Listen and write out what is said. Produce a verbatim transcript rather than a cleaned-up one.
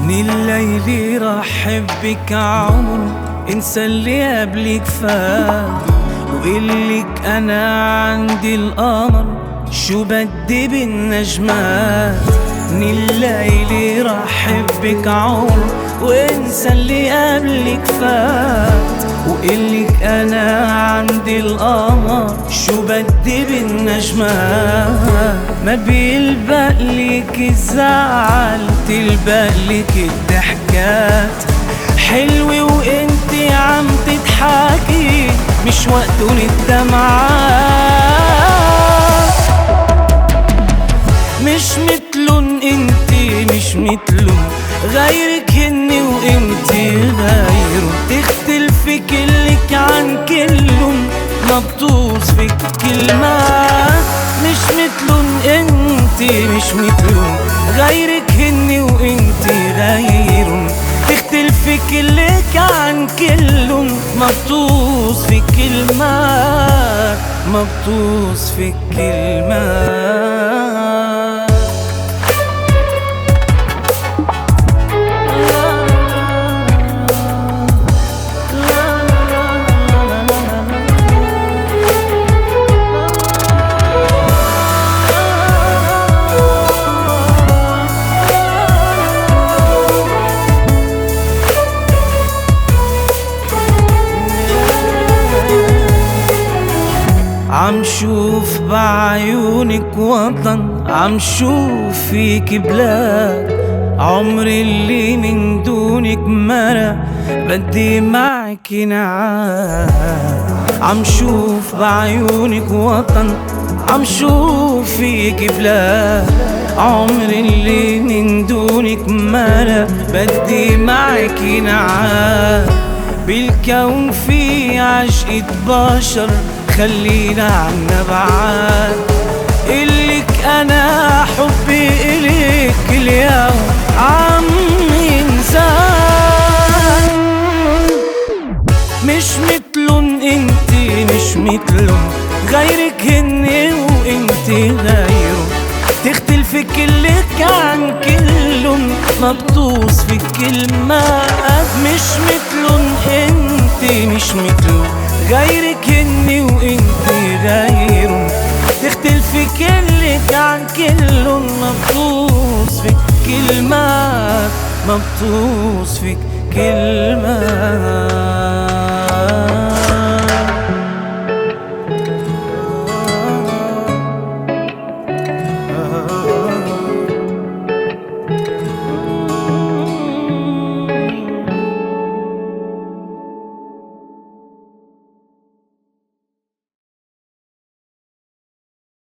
من الليل رحب بك عمر، انسى اللي قبلك فات، وقلك انا عندي القمر شو بدي بالنجمات. من الليل رحب بك عمر، وانسى اللي قبلك فات، وقلك انا عندي القمر شو بدي بالنجمات. ما بيلبقلك الزعل تلبقلك الضحكات، حلوة وانتي عم تضحكي مش وقته للدمعات. مش متلن انتي مش متلن، غيرك هني وانتي غيره، تختلفي كلك عن كلهم ما بتوص فيك كلمات. مش متلن انتي مش متلن، غيرك هني وانتي غيرهم، تختلفي كلك عن كلهم ما بتوص فيك كلمات، ما بتوص فيك كلمات. عم شوف بعيونك وطن، عم شوف فيك بلاد، عمري اللي من دونك مرة بدي معك نعاد. عم شوف بعيونك وطن، عم شوف فيك بلاد، عمري اللي من دونك مرة بدي معك نعاد. بالكون في عشقة بشر خلينا عنا بعاد، إلك أنا حبي إلك اليوم عم ينزال. مش متلن انتي مش متلن، غيرك هني وانتي غيره، تختلفي كلك عن كلهم ما بتوص في كلمات. مش متلن انتي مش متلن، غيرك هني وانتي غيرهم، تختلفي كلك عن كلهم ما بتوص فيك كلمات، ما بتوص فيك كلمات.